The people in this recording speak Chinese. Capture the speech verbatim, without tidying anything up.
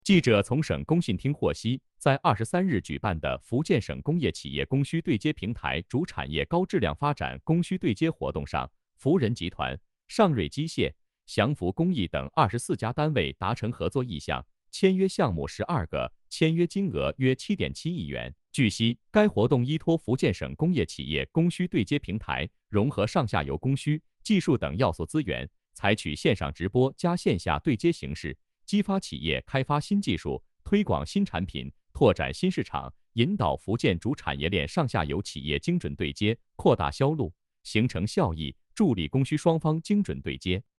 记者从省工信厅获悉，在二十三日举办的福建省工业企业供需对接平台主产业高质量发展供需对接活动上，福仁集团、上瑞机械、祥福工艺等二十四家单位达成合作意向，签约项目十二个，签约金额约七点七亿元。据悉，该活动依托福建省工业企业供需对接平台，融合上下游供需、技术等要素资源，采取线上直播加线下对接形式，激发企业开发新技术、推广新产品、拓展新市场，引导福建主产业链上下游企业精准对接，扩大销路，形成效益，助力供需双方精准对接。